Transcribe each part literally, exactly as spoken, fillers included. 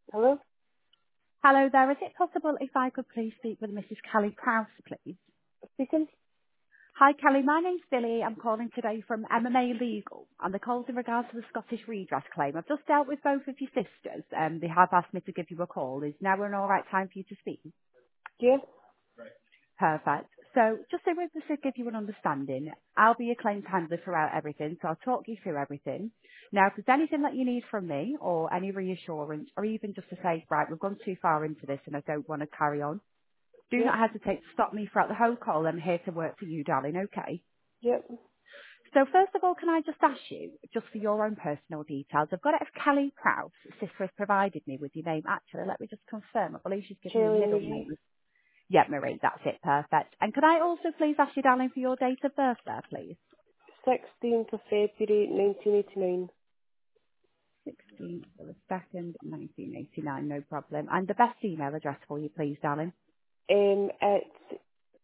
Hello? Hello there. Is it possible if I could please speak with Missus Kelly Prowse, please? Speaking? Hi, Kelly. My name's Billy. I'm calling today from M M A Legal, and the call's in regards to the Scottish redress claim. I've just dealt with both of your sisters, and they have asked me to give you a call. Is now an all right time for you to speak? Yeah? Perfect. So just so we to give you an understanding, I'll be your claims handler throughout everything, so I'll talk you through everything. Now, if there's anything that you need from me, or any reassurance, or even just to say, right, we've gone too far into this and I don't want to carry on, do Yep. not hesitate to stop me throughout the whole call. I'm here to work for you, darling, okay? Yep. So first of all, can I just ask you, just for your own personal details, I've got it as Kelly Prowse. Sister has provided me with your name. Actually, let me just confirm. I believe she's given me Kelly middle Marie. name. Yep, Marie, that's it, perfect. And could I also please ask you, darling, for your date of birth there, please? sixteenth of February nineteen eighty-nine. sixteenth of the second, nineteen eighty-nine, no problem. And the best email address for you, please, darling? Um, it's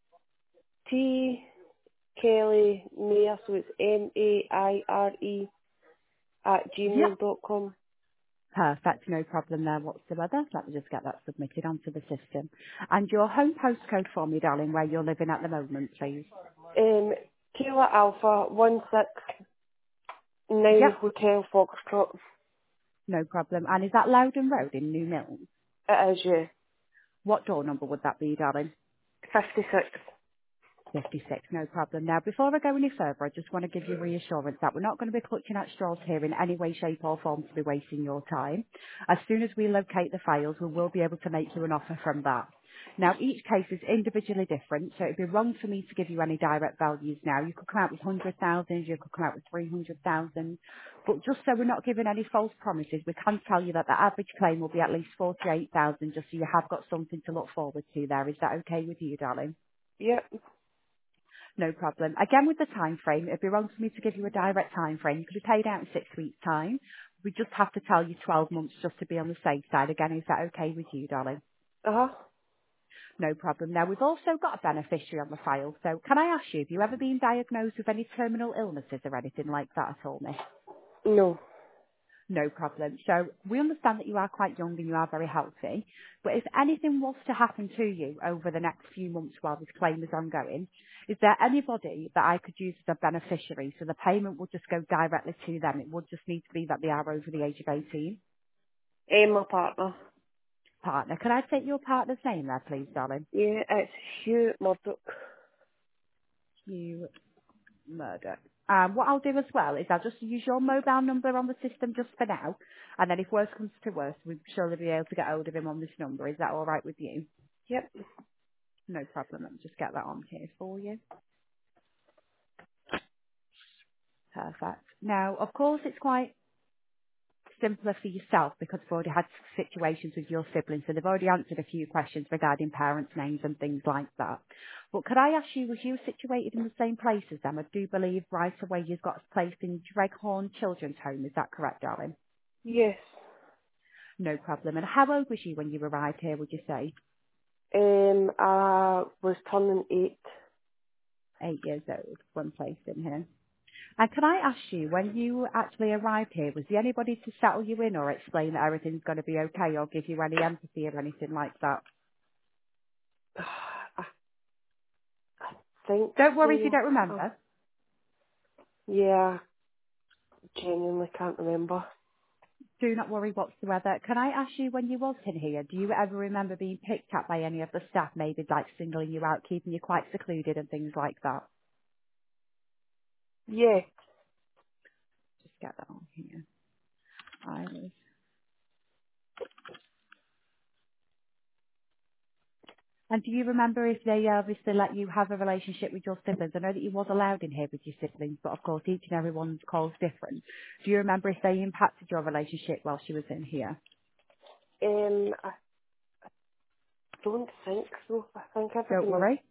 T Kelly Mayer, so it's M A I R E at Yep. gmail dot com. Perfect, no problem there whatsoever. Let me just get that submitted onto the system. And your home postcode for me, darling, where you're living at the moment, please. Um, Kayla Alpha one six nine Yep, Hotel Foxtrot. no problem. And is that Loudon Road in New Mills? It is, yeah. What door number would that be, darling? fifty-six. fifty-six, no problem. Now, before I go any further, I just want to give you reassurance that we're not going to be clutching at straws here in any way, shape or form to be wasting your time. As soon as we locate the files, we will be able to make you an offer from that. Now, each case is individually different, so it'd be wrong for me to give you any direct values now. You could come out with one hundred thousand, you could come out with three hundred thousand, but just so we're not giving any false promises, we can tell you that the average claim will be at least forty-eight thousand, just so you have got something to look forward to there. Is that okay with you, darling? Yep. No problem. Again, with the time frame, it'd be wrong for me to give you a direct time frame. You could be paid out in six weeks' time. We just have to tell you twelve months just to be on the safe side. Again, is that okay with you, darling? Uh-huh. No problem. Now, we've also got a beneficiary on the file. So can I ask you, have you ever been diagnosed with any terminal illnesses or anything like that at all, miss? No. No problem. So we understand that you are quite young and you are very healthy, but if anything was to happen to you over the next few months while this claim is ongoing, is there anybody that I could use as a beneficiary so the payment would just go directly to them? It would just need to be that they are over the age of eighteen. Um, my partner. Partner. Could I take your partner's name there, please, darling? Yeah, it's Hugh Murdoch. You murder. Um, what I'll do as well is I'll just use your mobile number on the system just for now, and then if worse comes to worse, we'll surely be able to get hold of him on this number. Is that all right with you? Yep. No problem. Let me just get that on here for you. Perfect. Now, of course, it's quite simpler for yourself because we've already had situations with your siblings, so they've already answered a few questions regarding parents' names and things like that. But could I ask you, was you situated in the same place as them? I do believe right away you've got placed in Dreghorn Children's Home. Is that correct, darling? Yes. No problem. And how old was you when you arrived here, would you say? Um, I was turning eight. Eight years old when placed in here. And can I ask you, when you actually arrived here, was there anybody to settle you in or explain that everything's going to be okay or give you any empathy or anything like that? I think Don't worry if you so. don't Uh, remember. yeah, genuinely can't remember. Do not worry whatsoever. Can I ask you, when you was in here, do you ever remember being picked up by any of the staff, maybe like singling you out, keeping you quite secluded and things like that? Yeah. Just get that on here. I was And do you remember if they obviously let you have a relationship with your siblings? I know that you was allowed in here with your siblings, but of course each and every one's call's different. Do you remember if they impacted your relationship while she was in here? Um, I don't think so. I think Don't everything was. worry.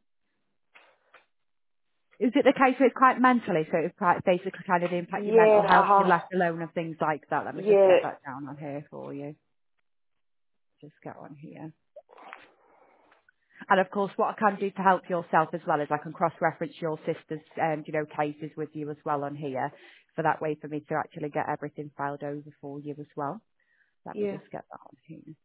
Is it the case where it's quite mentally, so it's quite basically kind of impact your Yeah, mental uh health, you're huh. left alone and things like that? Let me just Yeah, get that down on here for you. Just get on here. And of course, what I can do to help yourself as well is I can cross-reference your sister's, um, you know, cases with you as well on here. For that way for me to actually get everything filed over for you as well. Let me Yeah. just get that on here.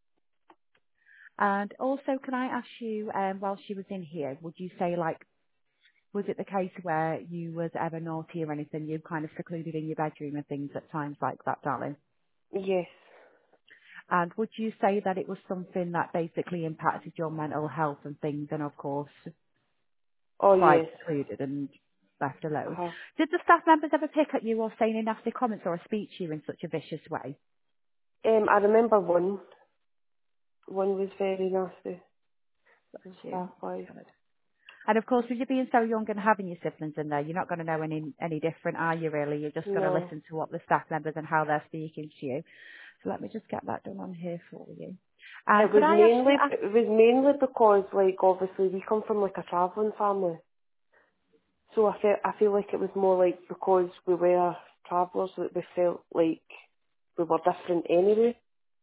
And also, can I ask you, um, while she was in here, would you say, like, was it the case where you was ever naughty or anything, you kind of secluded in your bedroom and things at times like that, darling? Yes. And would you say that it was something that basically impacted your mental health and things, and of course, Oh quite yes. secluded and left alone? Uh-huh. Did the staff members ever pick at you or say any nasty comments or speak to you in such a vicious way? Um, I remember one. One was very nasty. Bless The you. staff wife. Good. And of course, with you being so young and having your siblings in there, you're not going to know any any different, are you? Really, you're just going to No. listen to what the staff members and how they're speaking to you. So let me just get that done on here for you. It And could was I ask you? mainly it was mainly because like obviously we come from like a travelling family. So I feel I feel like it was more like because we were travellers that we felt like we were different anyway.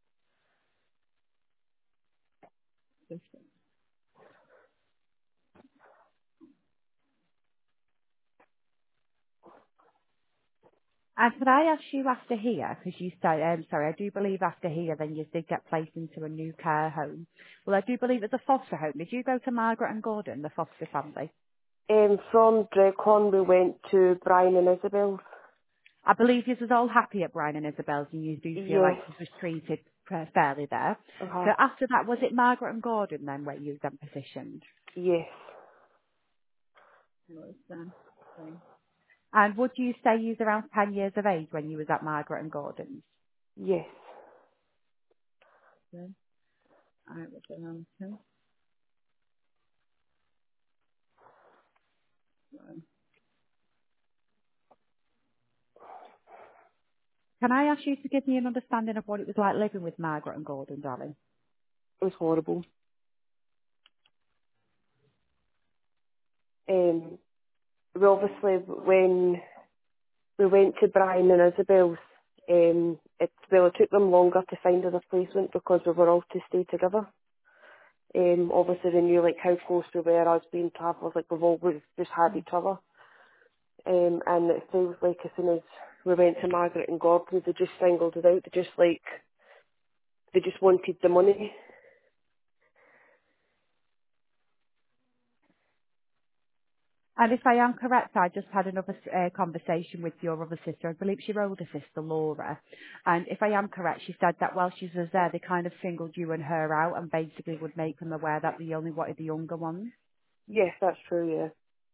And could I ask you after here, because you said, um, sorry, I do believe after here, then you did get placed into a new care home. Well, I do believe it's a foster home. Did you go to Margaret and Gordon, the foster family? Um, from Dreghorn we went to Brian and Isabel. I believe you was all happy at Brian and Isabel's, and you do feel like Yes. you was treated uh, fairly there. Uh-huh. So after that, was it Margaret and Gordon then where you was then positioned? Yes. Was, um, okay. And would you say you was around ten years of age when you was at Margaret and Gordon's? Yes. Yeah. I was around ten. Can I ask you to give me an understanding of what it was like living with Margaret and Gordon, darling? It was horrible. Um, we obviously when we went to Brian and Isabel's, um, it well it took them longer to find a replacement because we were all to stay together. Um, obviously they knew like how close we were as being travellers, like we've always just had each other. Um, and it feels like as soon as we went to Margaret and Gordon, they just singled it out. They just like they just wanted the money. And if I am correct, I just had another uh, conversation with your other sister. I believe it's your older sister, Laura. And if I am correct, she said that while she was there, they kind of singled you and her out and basically would make them aware that they only wanted the younger ones. Yes, that's true. Yeah.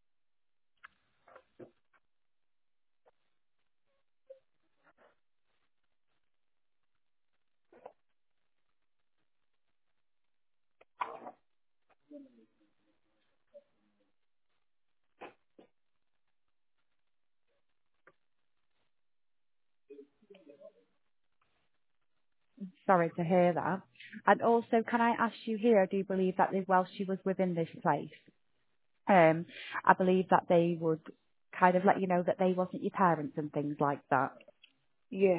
Sorry to hear that. And also, can I ask you here, I do believe that they, while she was within this place, um, I believe that they would kind of let you know that they wasn't your parents and things like that. Yeah.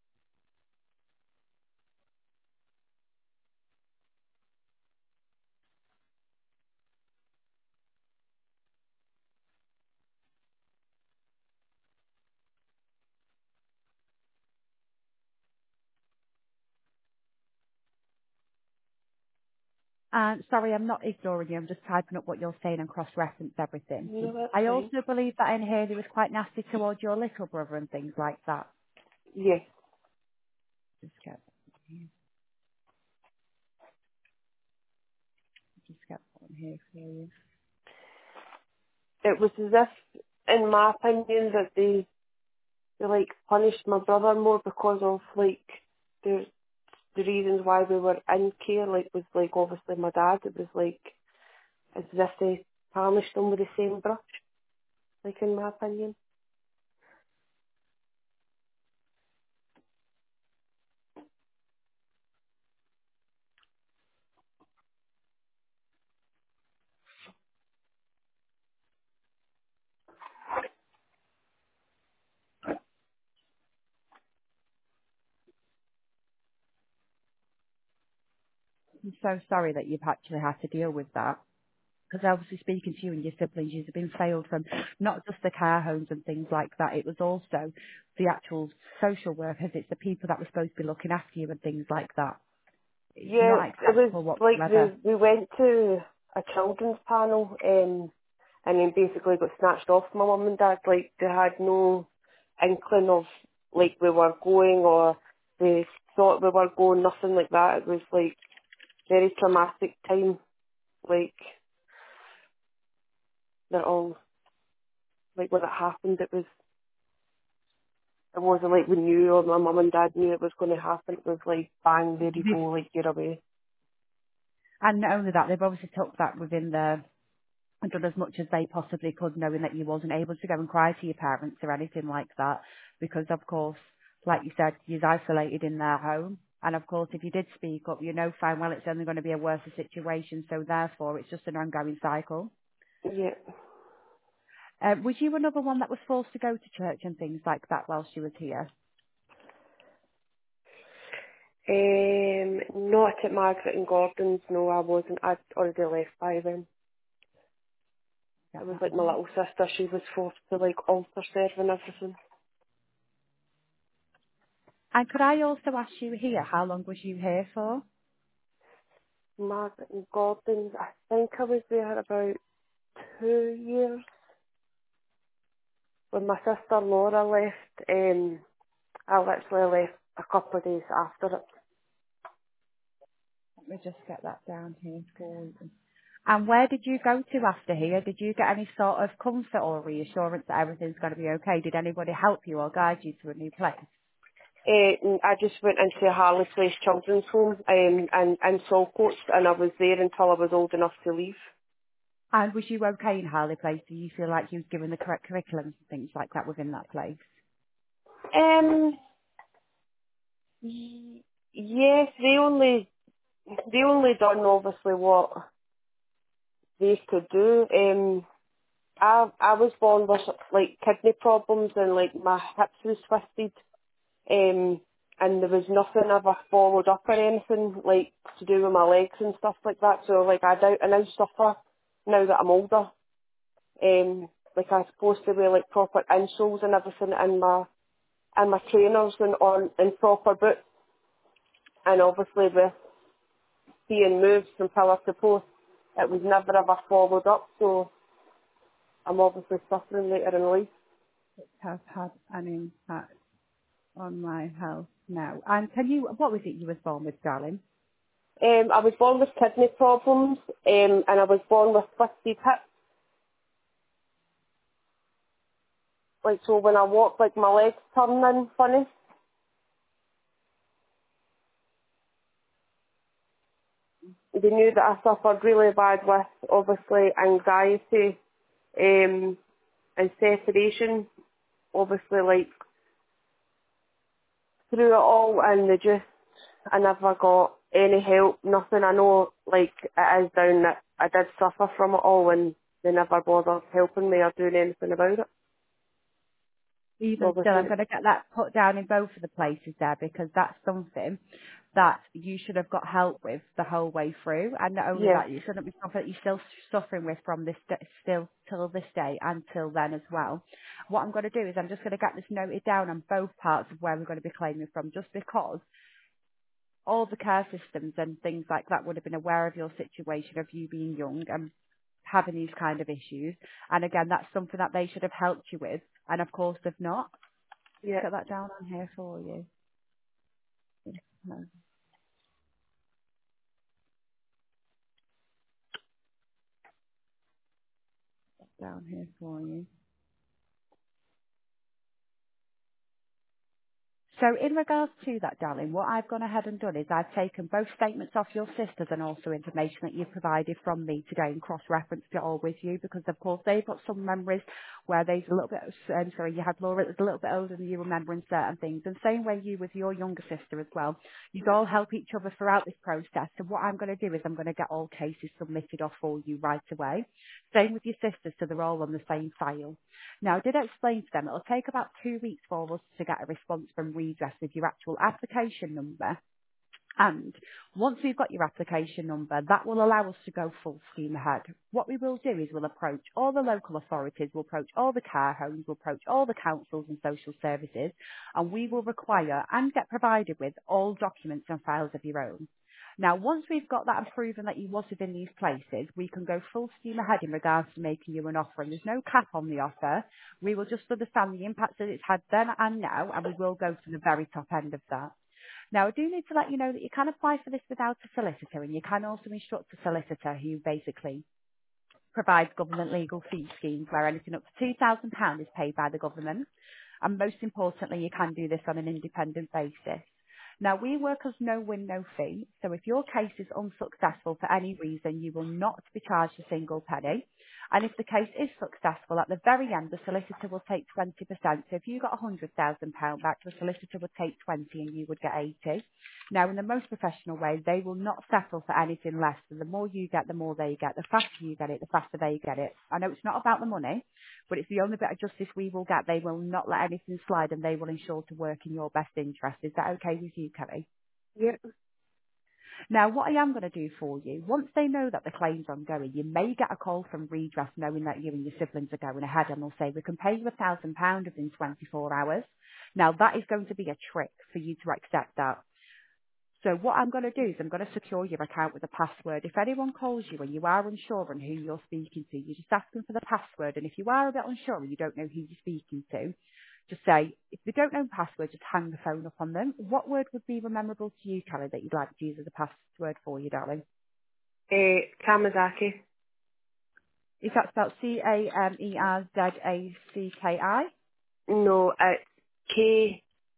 And sorry, I'm not ignoring you. I'm just typing up what you're saying and cross-reference everything. No, that's I fine. also believe that in here they was quite nasty towards your little brother and things like that. Yes. Just get, just get one here for you. It was as if, in my opinion, that they they like punished my brother more because of like the the reasons why we were in care. Like was like obviously my dad. It was like as if they tarnished him with the same brush. Like in my opinion. I'm so sorry that you've actually had to deal with that. because obviously speaking to you and your siblings, you've been failed from not just the care homes and things like that. It was also the actual social workers. It's the people that were supposed to be looking after you and things like that. It's Yeah, not it was acceptable like whatsoever. we we went to a children's panel, um, and then basically got snatched off my mum and dad. Like they had no inkling of like we were going or they thought we were going, nothing like that. It was like very traumatic time. Like that all like when it happened, it was it wasn't like we knew or my mum and dad knew it was going to happen. It was like bang, there you They've, go, like you're away. and not only that, they've obviously took that within the and done as much as they possibly could, knowing that you wasn't able to go and cry to your parents or anything like that, because of course, like you said, you're isolated in their home. And of course, if you did speak up, you know fine well it's only going to be a worse situation, so therefore it's just an ongoing cycle. Yeah. Uh, was you another one that was forced to go to church and things like that while she was here? Um, not at Margaret and Gordon's, no I wasn't. I'd already left by then. It Get was that like my down. little sister, she was forced to like altar serve and everything. And could I also ask you here, how long was you here for? Margaret and Gordon's, I think I was there about two years. When my sister Laura left, um, I literally left a couple of days after it. Let me just get that down here for you. And where did you go to after here? Did you get any sort of comfort or reassurance that everything's going to be okay? Did anybody help you or guide you to a new place? Uh, and I just went into a Harley Place Children's Home um, and in Saltcoats, and I was there until I was old enough to leave. And was you okay in Harley Place? Do you feel like you was given the correct curriculums and things like that within that place? Um, y- yes, they only they only done obviously what they could do. Um, I I was born with like kidney problems and like my hips was twisted. Um, and there was nothing ever followed up or anything like to do with my legs and stuff like that. So like I doubt I now suffer now that I'm older. Um, like I'm supposed to wear like proper insoles and everything in my in my trainers and on in proper boots. And obviously with being moved from pillar to post, it was never ever followed up. So I'm obviously suffering later in life. Has had an impact on my health now. And can you, what was it you was born with, darling? Um, I was born with kidney problems, um, and I was born with twisted hips. Like so, when I walk, like my legs turn in funny. They knew that I suffered really bad with obviously anxiety, um, and separation. Obviously, like through it all, and they just, I never got any help, nothing. I know, like it is down that I did suffer from it all, and they never bothered helping me or doing anything about it. Even still, I'm Obviously, going to get that put down in both of the places there because that's something that you should have got help with the whole way through. And not only yeah, that, you shouldn't be something that you're still suffering with from this day, still till this day and till then as well. What I'm going to do is I'm just going to get this noted down on both parts of where we're going to be claiming from, just because all the care systems and things like that would have been aware of your situation of you being young and having these kind of issues. And again, that's something that they should have helped you with. And of course, they've not. yeah, Get that down on here for you. No, down here for you. So in regards to that, darling, what I've gone ahead and done is I've taken both statements off your sisters and also information that you've provided from me today and cross-referenced it all with you because, of course, they've got some memories where they's a little bit, um, sorry, you had Laura that was a little bit older than you remembering certain things. And same way you with your younger sister as well. You all help each other throughout this process. So what I'm going to do is I'm going to get all cases submitted off for you right away. Same with your sisters, so they're all on the same file. Now, I did explain to them it'll take about two weeks for us to get a response from Redress with your actual application number And once we've got your application number, that will allow us to go full steam ahead. What we will do is we'll approach all the local authorities, we'll approach all the care homes, we'll approach all the councils and social services, and we will require and get provided with all documents and files of your own. Now, once we've got that and proven that you was within these places, we can go full steam ahead in regards to making you an offer. And there's no cap on the offer. We will just understand the impact that it's had then and now, and we will go to the very top end of that. Now, I do need to let you know that you can apply for this without a solicitor, and you can also instruct a solicitor who basically provides government legal fee schemes where anything up to two thousand pounds is paid by the government. And most importantly, you can do this on an independent basis. Now, we work as no win, no fee. So if your case is unsuccessful for any reason, you will not be charged a single penny. And if the case is successful, at the very end, the solicitor will take twenty percent. So if you got one hundred thousand pounds back, the solicitor would take twenty and you would get eighty. Now, in the most professional way, they will not settle for anything less. So the more you get, the more they get. The faster you get it, the faster they get it. I know it's not about the money, but it's the only bit of justice we will get. They will not let anything slide, and they will ensure to work in your best interest. Is that okay with you, Kelly? Yep. Now, what I am going to do for you, once they know that the claim's ongoing, you may get a call from Redress knowing that you and your siblings are going ahead, and they'll say, we can pay you a thousand pounds within twenty-four hours. Now, that is going to be a trick for you to accept that. So what I'm going to do is I'm going to secure your account with a password. If anyone calls you and you are unsure on who you're speaking to, you just ask them for the password. And if you are a bit unsure and you don't know who you're speaking to, just say, if they don't know the password, just hang the phone up on them. What word would be memorable to you, Kelly, that you'd like to use as a password for you, darling? Uh, Kamazaki. Is that spelled C A M E R Z A C K I? No, it's K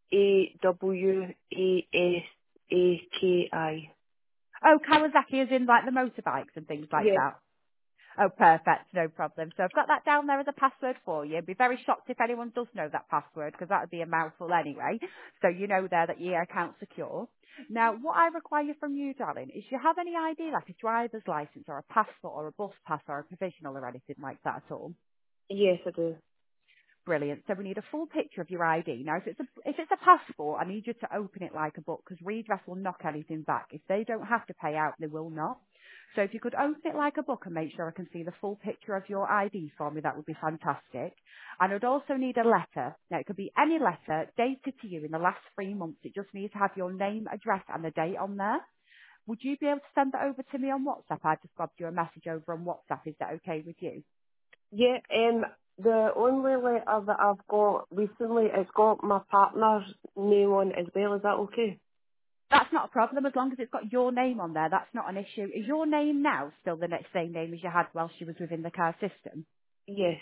A W A S A K I. Oh, Kawasaki is in like the motorbikes and things like Yeah. that. Oh, perfect. No problem. So I've got that down there as a password for you. Be very shocked if anyone does know that password because that would be a mouthful anyway. So you know there that your account's secure. Now, what I require from you, darling, is you have any I D like a driver's license or a passport or a bus pass or a provisional or anything like that at all? Yes, I do. Brilliant. So we need a full picture of your I D. Now, if it's a if it's a passport, I need you to open it like a book because Redress will knock anything back. If they don't have to pay out, they will not. So if you could open it like a book and make sure I can see the full picture of your I D for me, that would be fantastic. And I'd also need a letter. Now, it could be any letter dated to you in the last three months. It just needs to have your name, address, and the date on there. Would you be able to send that over to me on WhatsApp? I just grabbed you a message over on WhatsApp. Is that okay with you? Yeah, um, the only letter that I've got recently has got my partner's name on as well. Is that okay? That's not a problem as long as it's got your name on there. That's not an issue. Is your name now still the next same name as you had while she was within the car system? Yes.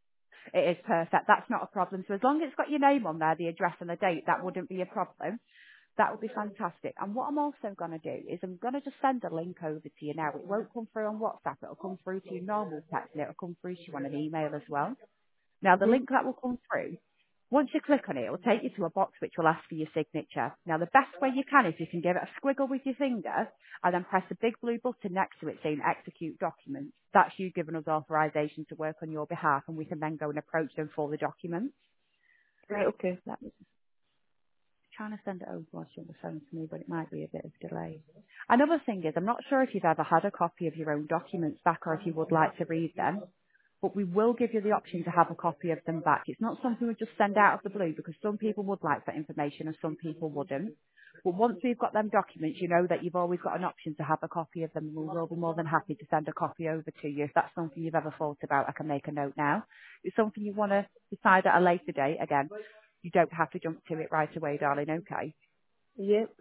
It is perfect. That's not a problem. So as long as it's got your name on there, the address and the date, that wouldn't be a problem. That would be fantastic. And what I'm also going to do is I'm going to just send a link over to you now. It won't come through on WhatsApp. It'll come through to your normal text and it'll come through to you on an email as well. Now, the Mhm. link that will come through, once you click on it, it will take you to a box which will ask for your signature. Now, the best way you can is you can give it a squiggle with your finger and then press the big blue button next to it saying execute document. That's you giving us authorization to work on your behalf, and we can then go and approach them for the documents. Right. Okay. Let me just trying to send it over whilst you're on the phone to me, but it might be a bit of delay. Another thing is, I'm not sure if you've ever had a copy of your own documents back or if you would like to read them, but we will give you the option to have a copy of them back. It's not something we just send out of the blue because some people would like that information and some people wouldn't. But once we've got them documents, you know that you've always got an option to have a copy of them. We will be more than happy to send a copy over to you. If that's something you've ever thought about, I can make a note now. If it's something you want to decide at a later date, again, you don't have to jump to it right away, darling, okay? Yep.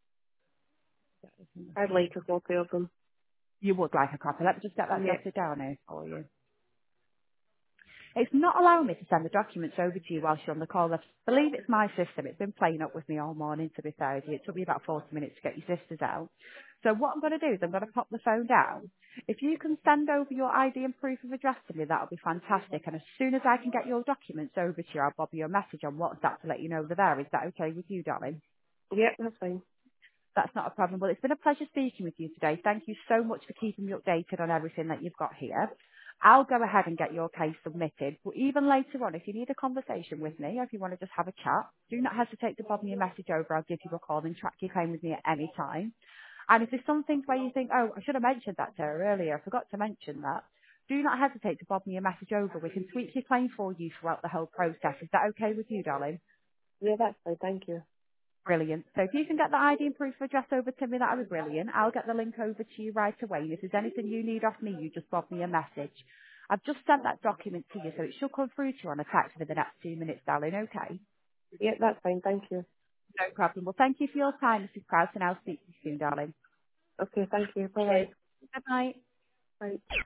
I'd like a copy of them. You would like a copy. Let me just get that Yeah. jotted down here for you. It's not allowing me to send the documents over to you whilst you're on the call. I believe it's my system. It's been playing up with me all morning, to be fair with you. It took me about forty minutes to get your sisters out. So what I'm going to do is I'm going to pop the phone down. If you can send over your I D and proof of address to me, that'll be fantastic. And as soon as I can get your documents over to you, I'll bob you a message on WhatsApp to let you know they're there. Is that okay with you, darling? Yep, that's fine. That's not a problem. Well, it's been a pleasure speaking with you today. Thank you so much for keeping me updated on everything that you've got here. I'll go ahead and get your case submitted. But even later on, if you need a conversation with me, or if you want to just have a chat, do not hesitate to bob me a message over. I'll give you a call and track your claim with me at any time. And if there's some things where you think, oh, I should have mentioned that to her earlier, I forgot to mention that, do not hesitate to bob me a message over. We can tweak your claim for you throughout the whole process. Is that okay with you, darling? Yeah, that's fine. Thank you. Brilliant. So if you can get the I D and proof of address over to me, that would be brilliant. I'll get the link over to you right away. And if there's anything you need off me, you just bob me a message. I've just sent that document to you, so it should come through to you on a text within the next two minutes, darling. Okay. Yeah, that's fine. Thank you. No problem. Well, thank you for your time, Missus Krause, and I'll speak to you soon, darling. Okay, thank you. Bye-bye. Cheers. Bye-bye. Bye.